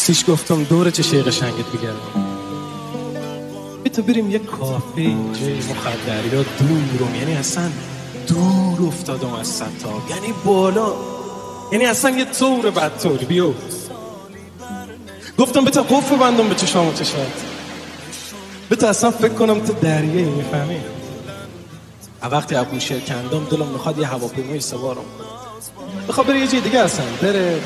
راستیش گفتم دور چه قشنگت بگردم، تو بریم یه کافه اینجا مخدری ها دورم، یعنی اصلا دور افتادم از ستاب، یعنی بالا، یعنی اصلا یه طور بدطوری بیو. گفتم بتا قفل بندم به چشام و چشات، بتا اصلا فکر کنم تو دریایی، میفهمی؟ وقتی ابوشهر کندم دلم میخواد یه هواپیمای سوارم بخواد بره یه جای دیگه، اصلا بره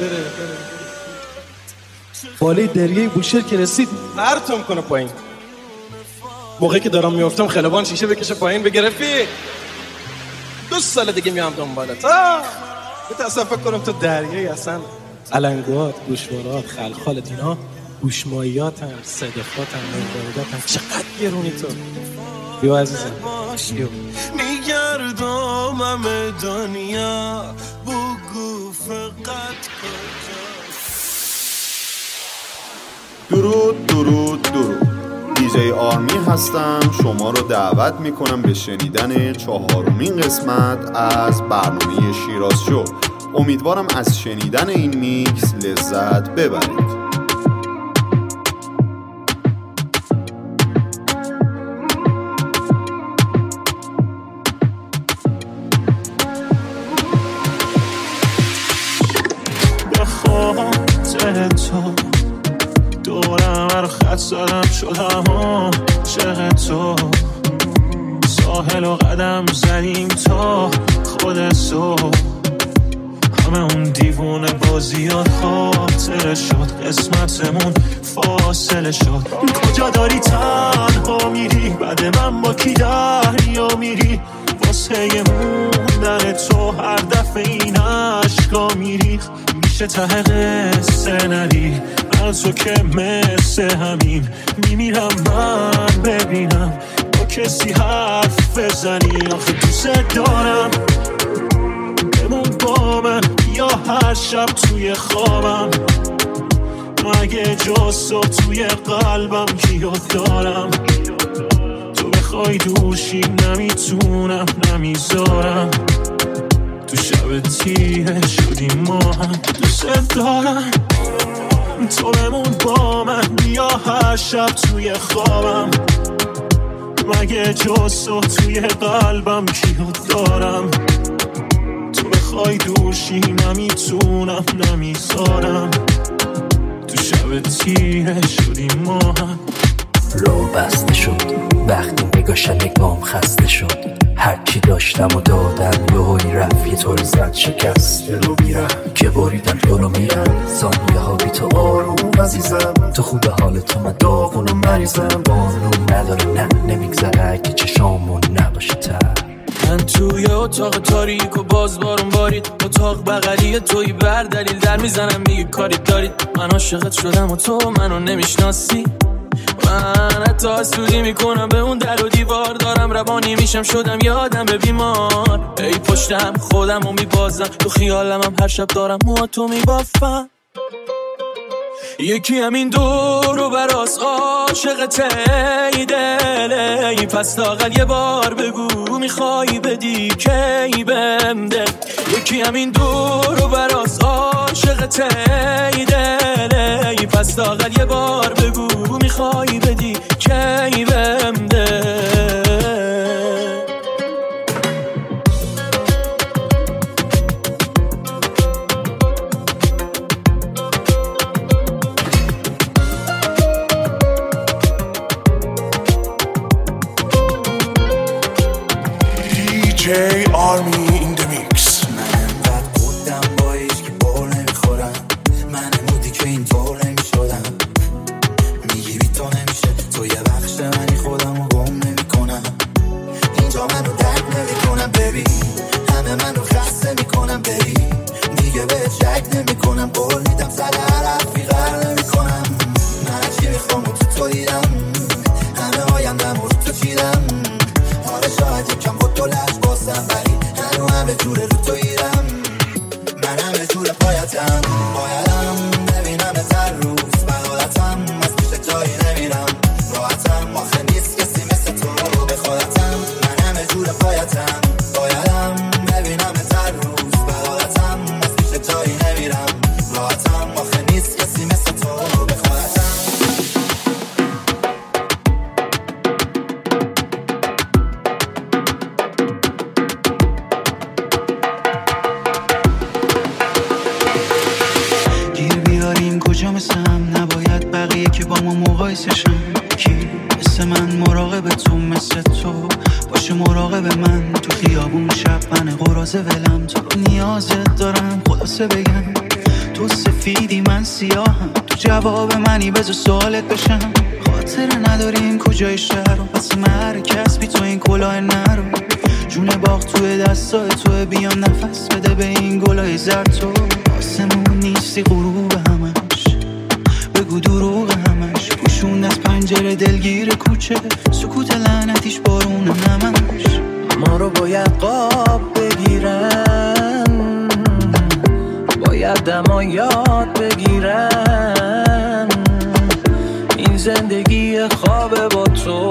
بالای دریای بوشهر که رسید پرتم کنه پایین. موقعی که دارم میافتم خلبان شیشه بکشه پایین بگه رفیق 2 سال دیگه میام دنبالت. بتا اصلا فکر کنم تو دریایی، اصلا علنگات، گوشوارات، خلخالت، اینا گوشماییات هم، صدفات هم، منگاردات هم، چقدر گرونی تو. بیو عزیزم بیو. میگردم همه دنیا بگو فقط کجا. درود دیجی آرمی هستم، شما رو دعوت میکنم به شنیدن 4مین قسمت از برنامه شیراز شو. امیدوارم از شنیدن این میکس لذت ببرید. تو دورم هر خط زدم شدم عاشق تو، ساحل و قدم زدیم تا خود صبح، همه اون دیوونه بازیات خاطره شد، قسمتمون فاصله شد. کجا داری تنها میری بعد من با کی دریا میری، واسه موندن تو هر دفعه این عشقا میریخ، میشه ته قصه نری از تو که مثل همین میمیرم من ببینم با کسی حرف بزنی. آخه دوست دارم بمون با من یا هر شب توی خوابم، مگه جز تو توی قلبم کیو دارم، تو بخوای دوشی نمیتونم نمیذارم، تو شب تیره شدیم ما هم. دوست دارم تو بمون با من یا هر شب توی خوابم، مگه جز تو توی قلبم کیو دارم، تو بخوای دوشی نمیتونم نمیذارم، تو شب تیره شدیم ما هم. رو بسته شد وقتی نگاشه نگام خسته شد، هرچی داشتم و دادم یهویی رفت یه طور زد شکست رو بیرم که بریدم جلو میرم، ثانیه ها بی تو آروم عزیزم، تو خوب حال تو من داغون و مریضم، بانون نداره نه نمیگذره اگه چشامون نباشه تر. من توی اتاق تاریک و باز بارون بارید، اتاق بغلی توی بر دلیل در میزنم میگه کاری دارید، من عاشقت شدم و تو منو نمیشناسی، من حتی حسودی میکنم به اون در و دیوار، دارم روانی میشم شدم یادم به بیمار، ای پشتم خودم رو میبازم تو خیالم هم هر شب دارم موهاتو میبافم، یکی همین دور و براس عاشقته ای دل، ای پس لااقل یه بار بگو میخوای بدی کی بهم دل، یکی همین دور و براس عاشقته ای دل، ای پس لااقل یه بار بگو میخوای بدی کی بهم دل. DJ Army in the mix. من انقدر بودم با هیچکی بول نمیخورم، من مودی که این طور نمیشدم، میگی بی تو نمیشه، تو یه بخش منی خودم رو گم نمی کنم، اینجا منو درک نمی کنم ببین، همه منو خسته می کنم ببین، دیگه به شک نمی کنم، قول میدم سر هر حرفی غر نمی کنم، من چی میخوام و تو دیدم، همه آیندم رو تو چیدم، آره شاید یکم با تو لحظ بازم، ولی هنو همه جوره رو تو ایرم، من همه جوره پایتم ببینم هر روز بغالتم، از پیش جایی نمیرم راحتم، آخه نیست کسی مثل تو به خودتم، من همه جوره پایتم ببینم هر روز بغالتم، از پیش جایی نمیرم راحتم، آخه باعثشم کی مثل من مراقب تو، مثل تو باشه مراقب من. تو خیابون شب من قراضه ولم، تو رو نیازت دارم خلاصه بگم. تو سفیدی من سیاهم، تو جواب منی بذار سوالت بشم. خاطر نداریم کجای شهر و پس مرکز بی تو این کلاه نرو. جون باغ توی دستای توی، بیام نفس بده به این گلای زرد. تو آسمون نیستی غروب همش، بگو دروغ همش. گوشون از پنجره دلگیر کوچه، سکوت لعنتیش بارون نمش. ما رو باید قاب بگیرن، باید دما یاد بگیرن. این زندگی خوابه با تو،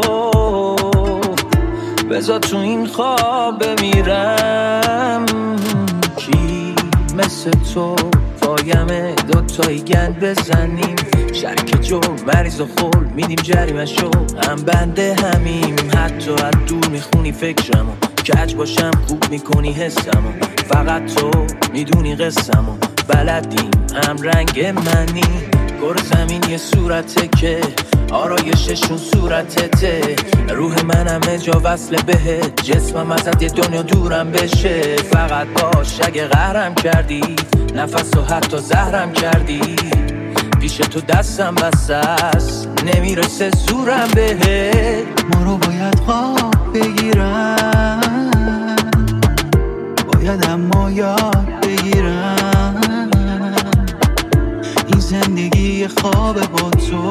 بذار تو این خواب بمیرم. کی مثل تو پایمه دوتایی گند بزنیم. شرک جو مریض و خول میدیم جریمشو، هم بنده همیم. حتی از دور میخونی فکرمو، کج باشم خوب میکنی حسمو. فقط تو میدونی قصمو، بلدیم هم رنگ منی. گور زمین یه صورته که آرایششون صورتته. روح من همه جا وصله بهت، جسمم ازت یه دنیا دورم بشه. فقط باش اگه قهرم کردی، نفس و حتی زهرم کردی. پیش تو دستم بسته است، نمیرسه زورم بهت. ما رو باید خواب بگیرن، باید اما یاد بگیرن. این زندگی خوابه با تو،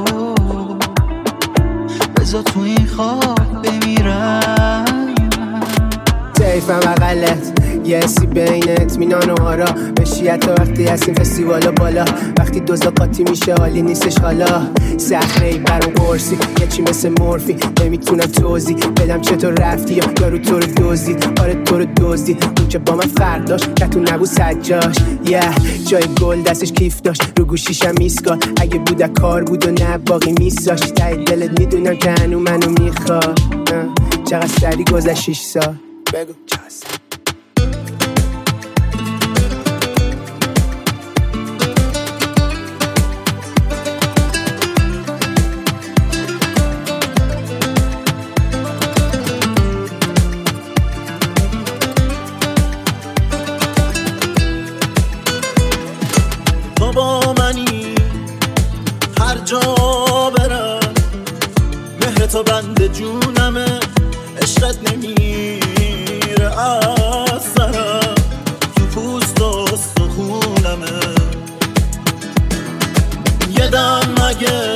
بذار تو این خواب بمیرن. تیفم اقلت یه حسی بین اطمینان و آرا بشیت تا وقتی هستیم فستیوالا بالا. وقتی دوزا قاطی میشه حالی نیستش حالا. صخره ای برام قرصی یه چی مثل مورفی، نمیتونم توضیح بدم چطور رفتی یا یارو تو رو دزدید. آره تو رو دزدید، اون که با من فرق داشت که تو نبود سجاش. جای گل دستش کیف داشت، رو گوشیشم میسکال. اگه بود کار بود و نه باقی میساشت. ته دلت میدونم که هنو منو میخواد. چقدر سری گذشت 6 سال. بگو بابا منی هر جا برم، مهر تو بند جونمه. عشقت نمیره از سرم، تو پوست و استخونمه. یه دم مگه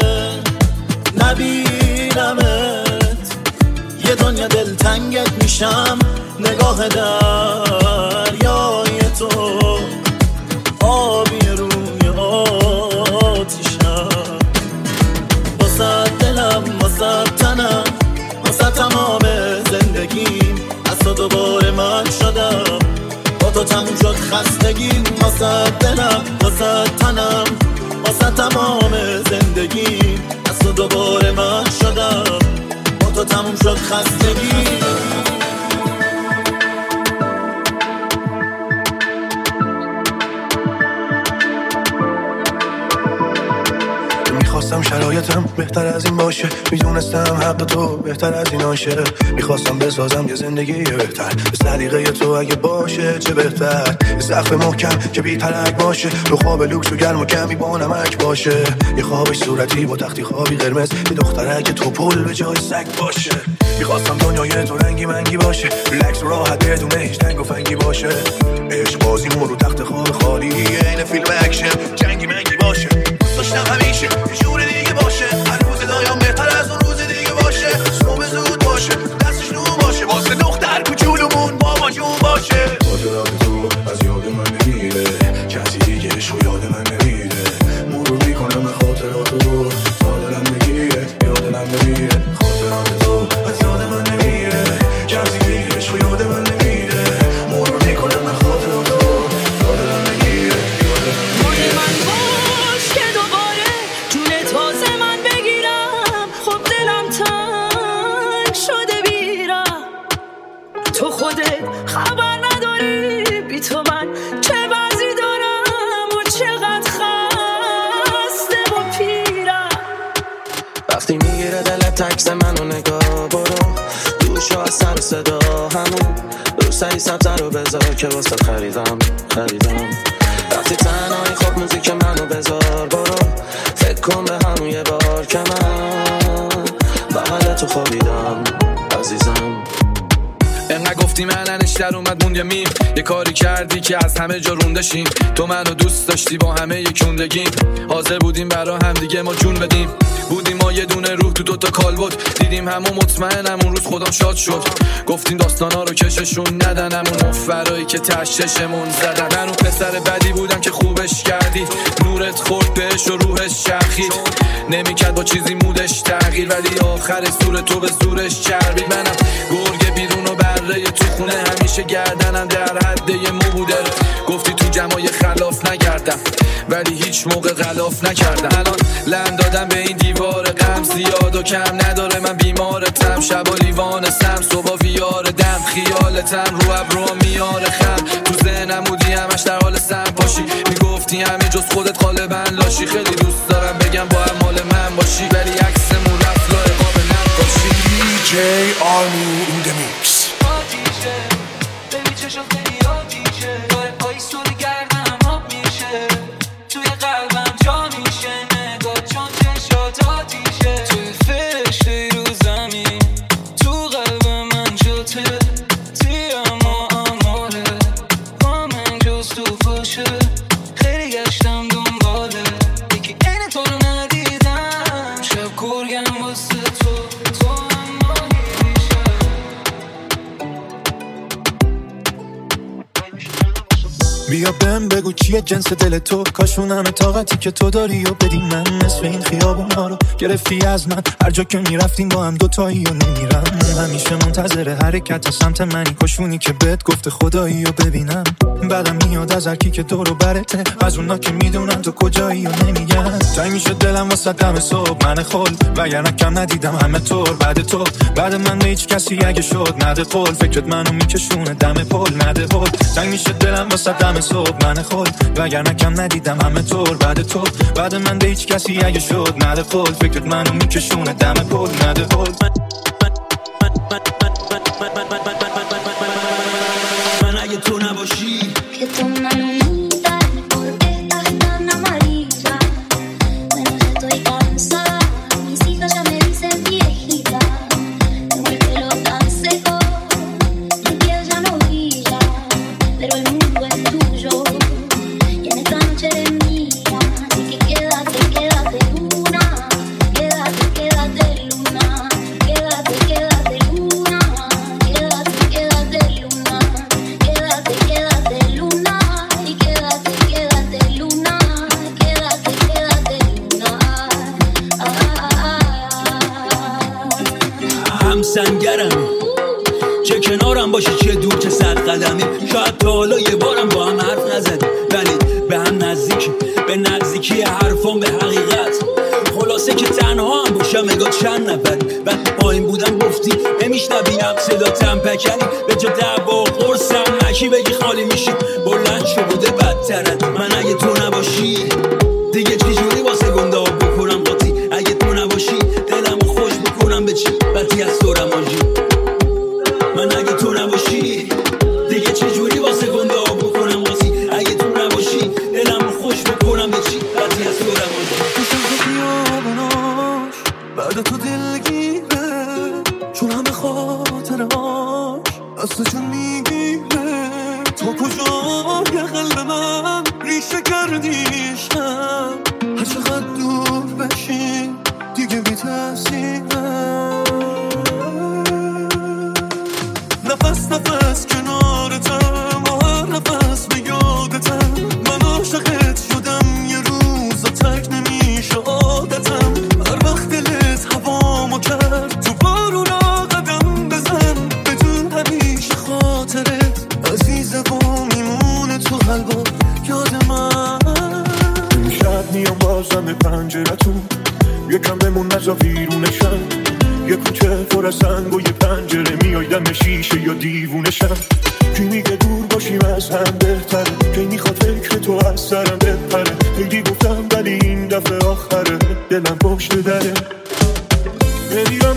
نبینمت، یه دنیا دلتنگت میشم. نگاه دریای تو آبی روی آتیشم. واسه دلم واسه تنم واسه تمام زندگیم، از تو دوباره من شدم. با تو تموم شد خستگیم. واسه دلم واسه تنم واسه تمام زندگیم، از تو دوباره من شدم. با تو تموم شد خستگیم. میخواستم شرایطم بهتر از این باشه، میدونستم حق تو بهتر از این آشه. میخواستم بسازم یه زندگی بهتر، به سلیقه تو اگه باشه چه بهتر. یه سقف محکم که بی ترک باشه، رو خواب لوکس و گرم و کمی با نمک باشه. یه خوابش صورتی با تختی خوابی قرمز، یه دخترک تو پل به جای سگ باشه. میخواستم دنیای تو رنگی منگی باشه، ریلکس و راحت بدون هیچ تنگ و فنگی باشه. عشق بازیمون رو تخت خواب خالی، عین فیلم اکشن جنگی منگی باشه. داشتم همیشه یه جور دیگه باشه، هر روز دایم بهتر از اون روز دیگه باشه. صبح زود باشه، دستش نو باشه، واسه دختر کوچولومون بابا جون باشه. خاطرات تو از یاد من نمیره، کسی دیگه عشق یاد من نمیره. مرور میکنم به خاطرات تو، تا دلم میگیره یاد دلم نمیره. خاطرات تو از یاد من نمیره، کسی دیگه عشق یاد من نمیره. مرور میکنم به خاطرات تو، تا دلم میگیره یاد دلم نمیره. تو خودت خبر نداری بی تو من چه وضعی دارم و چقدر خسته و پیرم. فقط عکس منو نگاه برو دوشو از سر صدا همون رو سری سبزه رو بذار که واسه خریدم وقتی تنهایی خب موزیک منو بذار برو فکر کن به همون یه بار که من بغل تو خوابیدم عزیزم. انقدر گفتی مننش در اومد موند یه میم یه کاری کردی که از همه جا رونده شیم تو منو دوست داشتی با همه یکوندگیم حاضر بودیم برا هم دیگه ما جون بدیم بودیم ما یه دونه روح تو دوتا کالبد دیدیم همون مطمئنم اون روز خودم شاد شد گفتیم داستانا رو کششون ندن همون مفرایی که تششمون زدن من اون پسر بدی بودم که خوبش کردی نورت خورد بهش و روحش چرخید نمیکرد با چیزی مودش تغییر ولی آخر سور تو به زورش چربید منم گرگ بیرون و بره تو خونه همیشه گردنم در حد یه مو بوده گفتی تو جمعای خلاف نگردم ولی هیچ موقع غلاف نکردم الان لم دادم به این دیوار غم زیاد و کم نداره من بیمارتم شبا لیوانستم صبح ویار دم خیالتم رو ابرو میاره خم تو ذهنم بودی همش در حال سم پاشی میگفتی همه جز خودت غالبا لاشی خیلی دوست دارم بگم با هم مال من باشی ولی عکسمون رفت لای قاب نقاشی DJ Army in the mix بیا بهم بگو چیه جنس دل تو کاشون همه طاقتی که تو داری و بدی من نصف این خیابون ها رو گرفتی از من هر جا که میرفتیم با هم دوتایی و نمیرم همیشه منتظر حرکت سمت منی کاشونی که بهت گفته خدایی و ببینم بعدم میاد از هرکی که دورو برته از اونا که میدونن تو کجایی و نمیگن تنگ میشه دلم واسه دم صبح من خل وگرنه کم ندیدم همه طور بعد تو بعد من به هیچ کسی اگه شد نده قول فکرت منو میکشونه دم پل نده قول تنگ میشه دلم واسه دم صبح من خود وگرنه کم ندیدم همه طور بعد تو بعد من به هیچ کسی اگه شد نده قول فکرت منو میکشونه دم پل نده قول من اگه تو نباشی که تو منو سنگرم چه کنارم باشی چه دور چه صد قدمی شاید تا حالا یه بارم با هم حرف نزدیم ولی به هم نزدیکی به نزدیکی حرفان به حقیقت خلاصه که تنها هم باشم اگه چند نفر بعد پایین بودم گفتی نمیشنویم صداتم پکنی به جا دعوا قرصم نکی بگی خالی میشی بلند شو بوده بدترت من اگه تو نباشی دیگه چی جوری واسه گنده آب بکنم قاطی اگه تو نباشی دلم خوش بکنم به چی بدی از سورم آجی من اگه تو نباشی دیگه چه جوری واسه گنده آب بکنم قاطی اگه تو نباشی دلم خوش بکنم به چی بدی از سورم آجی خوشم تو بیابوناش بعد تو دلگیره چون همه خاطرهاش از تو چون میگیره تو کجا یه قلب من ریشه کردیشم هر چقدر دور بشی دیگه بی تأثیرم نفس نفس کنارتم و هر نفس به یادتم من عاشقت شدم یه روز و تک نمیشه عادتم هر وقت دلت هوامو کرد تو بارونا قدم بزن بدون همیشه خاطرت عزیزه و میمونه تو قلبم یاد من امشب میام بازم پنجرتون یکم بمون نزا ویرونشم یه کوچه پر از سنگ و یه پنجره میای دم شیشه یا دیوونشم کی میگه دور باشیم از هم بهتره کی میخواد فکر تو از سرم بپره خیلی گفتم ولی این دفعه آخره دلم پشت دره نمیرم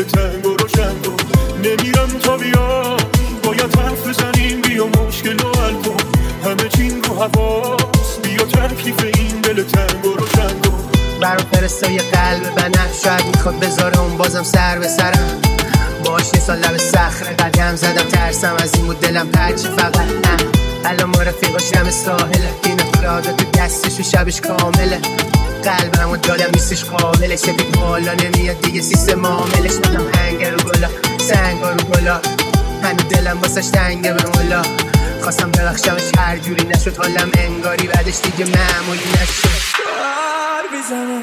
تنگ و روشن کن. نمیرم تا بیا باید حرف بزنیم، بیا مشکل رو حل کن. همه چین رو حواس بیا تکلیف این دل تنگ و روشن کن. برام فرستای قلب بنفش شاید میخواد بذاره اون بازم سر به سرم. باش نیسا لب صخره قدم زدم ترسم از این بود دلم پرچی فقط نه. الان ما رفیقاش دم ساحله بین فرادا تو دستش و شبش کامله. قلبم و دادم نیستش قابله سپید بالا نمیاد دیگه سیستم عاملش. دادم هنگر رو گلا سنگا رو گلا هنو دلم واسش تنگه به مولا. خواستم ببخشمش هر جوری نشد حالم انگاری بعدش دیگه معمولی نشد. بزنه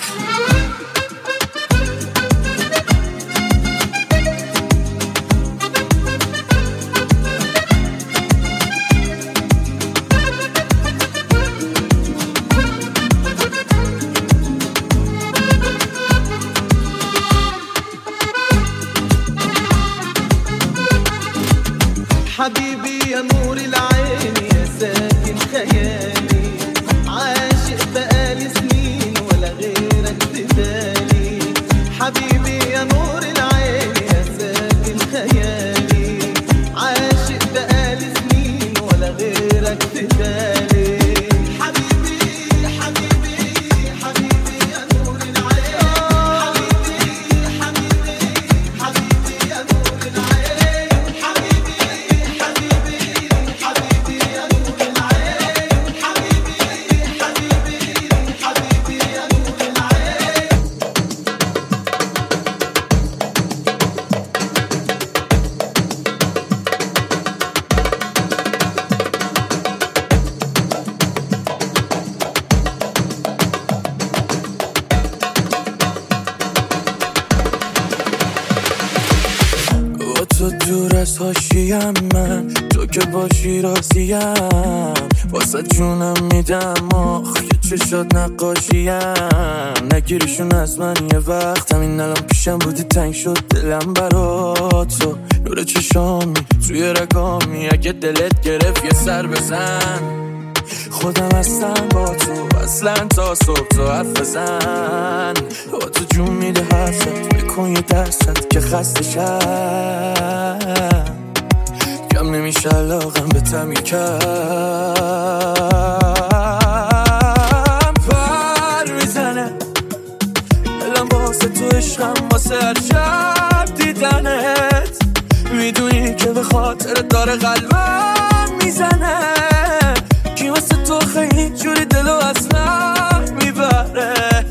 حبيبي يا نور العين يا ساكن خيالي عاشق بقالي سنين ولا غيرك بدالي. حبيبي يا نور العين يا ساكن خيالي عاشق بقالي سنين ولا غيرك بدالي. حبيبي حبيبي حبيبي يا نور العين حبيبي حبيبي حبيبي يا نور العين حبيبي تو دور از حاشیم من تو که باشی راضیم واسه جونم میدم آخ که چشات نقاشیم. نگیریشون از من یه وقت همین الان پیشم بودی تنگ شد دلم برا تو. نور چشامی توی رگامی اگه دلت گرفت یه سر بزن. خودم هستم با تو اصلا تا صبح تو حرف بزن. با تو جون میده حرفت بکن یه درصد که خسته شم. کم نمیشه علاقم به تمی کم. پر میزنه دلم واسه تو عشقم واسه هر شب دیدنت. میدونی که به خاطر داره قلبم میزنه. کی واسه تو خیلی جوری دلو از من میبره.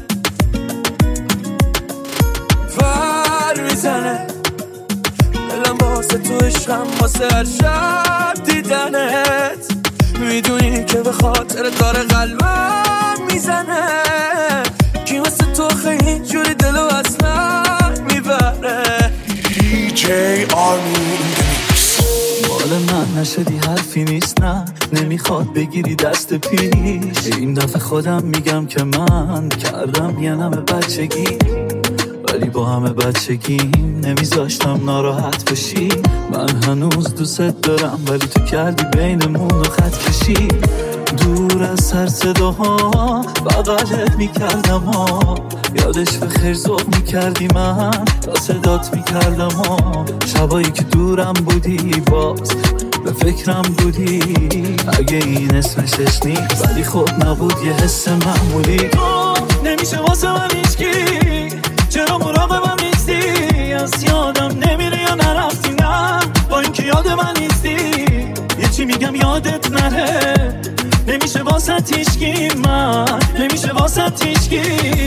پر میزنه دلم واسه تو عشقم واسه هر شب دیدنت. میدونی که به خاطر داره قلبم میزنه. کی واسه تو خیلی جوری دلو از من میبره. DJ آرمین مال من نشدی حرفی نیست نه نمیخواد بگیری دست پیش. این دفعه خودم میگم که من کردم یه نمه بچگی ولی با همه بچگیم نمیذاشتم ناراحت بشی. من هنوز دوست دارم ولی تو کردی بینمون رو خط کشی. دور از هر صداها بغلت میکردم ها یادش به خیر ذوق میکردی من تا صدات میکردم ها. شبایی که دورم بودی باز به فکرم بودی اگه این اسمشش نیست ولی خود نبود یه حس معمولی. تو نمیشه واسه من هیچکی چرا مراقبم نیستی. از یادم نمیره یا نرفتی نه با اینکه یاد من نیستی. یه چی میگم یادت نره نمیشه واسه تیشکی من نمیشه واسه تیشکی.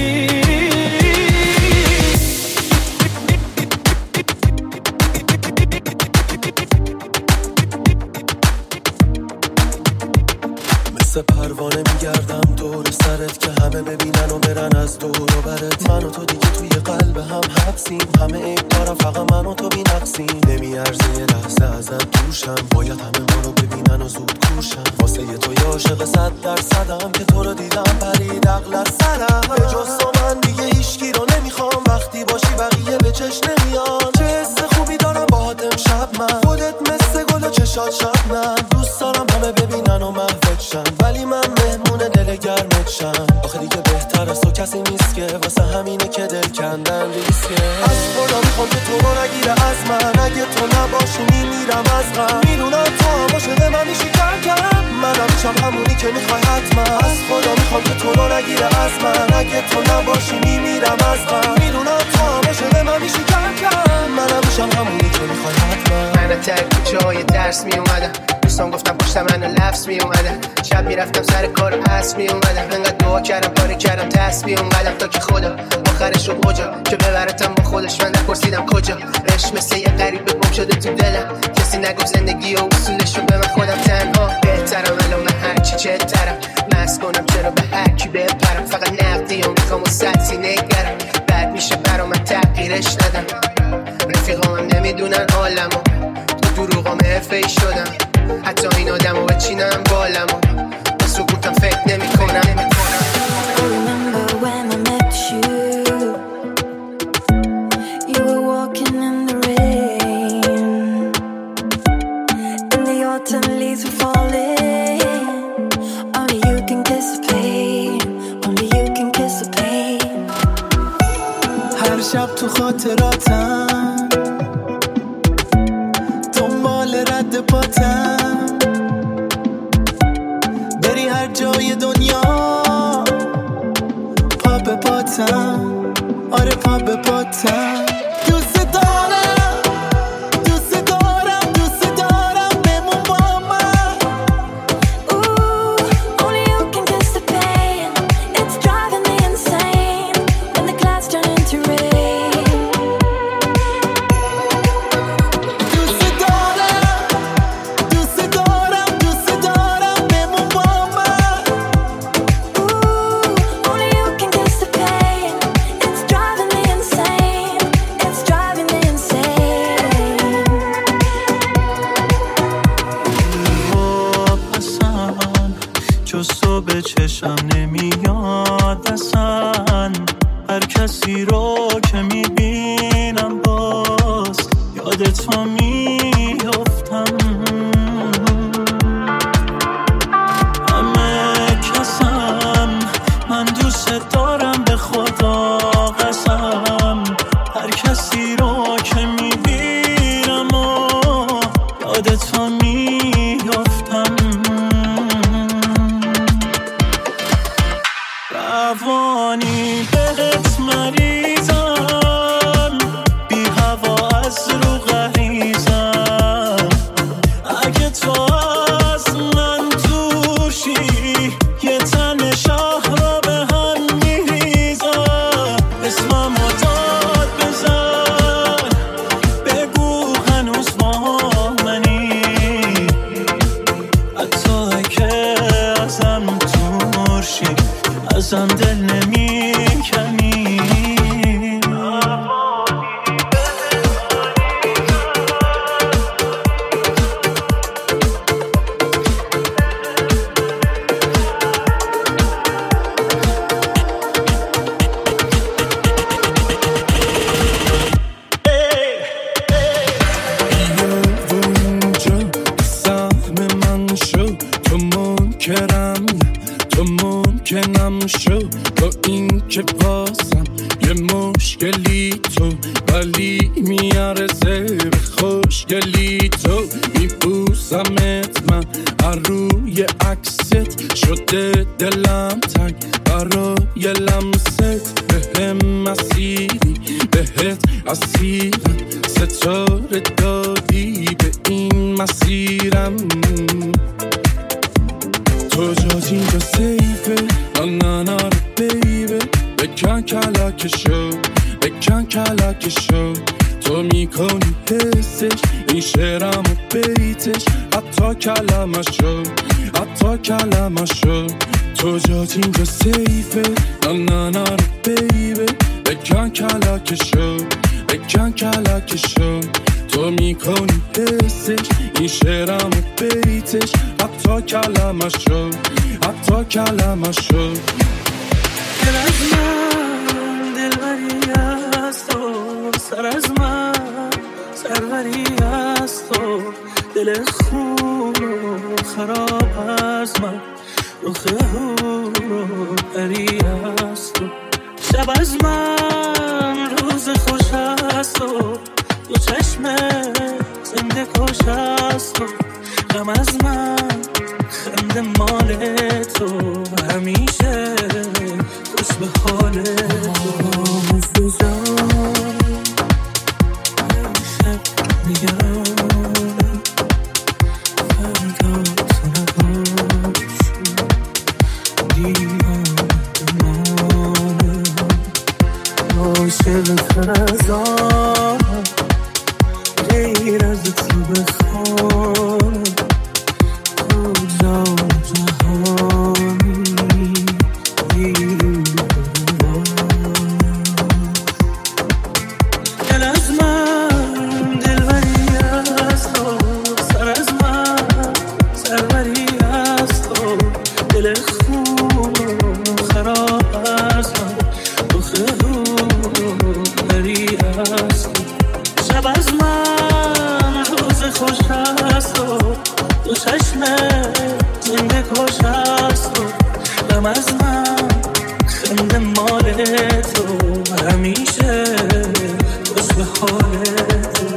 مثل پروانه میگردم دور سرت که همه ببینن و برن از دور و برت. من و تو دیگه توی قلب هم حبسیم همه عیب دارم فقط من و تو بی نقصیم. نمیارزه یه لحظه ازم دوشم باید همه ما رو ببینن و زود کوشم. واسه یه تو یه عاشق 100% که تو رو دیدم پرید عقل از سرم. به جز تو من دیگه هیچکی رو نمیخوام وقتی باشی بقیه به چشم نمیان. چه حس خوبی دارم باهات امشب من خودت مثل گل و چشات شبنم. دوست دارم همه ببینن و محوت شن ولی من مهمون دل گرمت شم. آخه دیگه بهتر از تو کسی نیست که واسه همینه که دل کندن ریسکه. از خدا میخوام من اگه تو نباشی میمیرم از غم میدونم تو هم عاشق من میشی کم منم میشم همونی که میخوای حتما از خدا میخوام که تو رو نگیره از من اگه تو نباشی میمیرم از غم میدونم تو هم عاشق من میشی کم منم میشم همونی که میخوای حتما من تر کوچه های درس میومدم دوستان گفتم پشت منو لفظ میومدم شب میرفتم سر کار پس میومدم انقدر دعا کردم کاری کردم تسبیح اومدم تا که خدا آخرش شد کجا که ببرتم با خودش من نپرسیدم کجا عشق مثل یه غریبه گم شده تو دلم کسی نگفت زندگی و اصولشو به من خودم تنها بهترم الان من هرچی چهترم مست کنم چرا به هر کی بپرم فقط نقدی و میخوام و سطحی نگرم بعد میشه برام من تغییرش ندم رفیقام هم نمیدونن حالمو تو دروغام حرفه‌ای شدم حتی این آدمو بچینم بالمو به سکوتم فکر نمی‌کنم شب تو خاطراتم دنبال رد پاتم بری هر جای دنیا پا به پاتم آره پا به پاتم چشمه زنده کش از تو غم از من خنده مال تو همیشه خوش به حال تو شب نگرانم فردا تنهاشی دیوانه بمانم عاشق فرزانم غیر از تو بخوانم کجا جهانی دل از من دلبری از تو سر از من سروری از تو دل خوب خراب از من دخه بری از تو شب از من روز خوش از تو دو چشمه زنده کش از تو غم از من خنده مال تو همیشه خوش به حال تو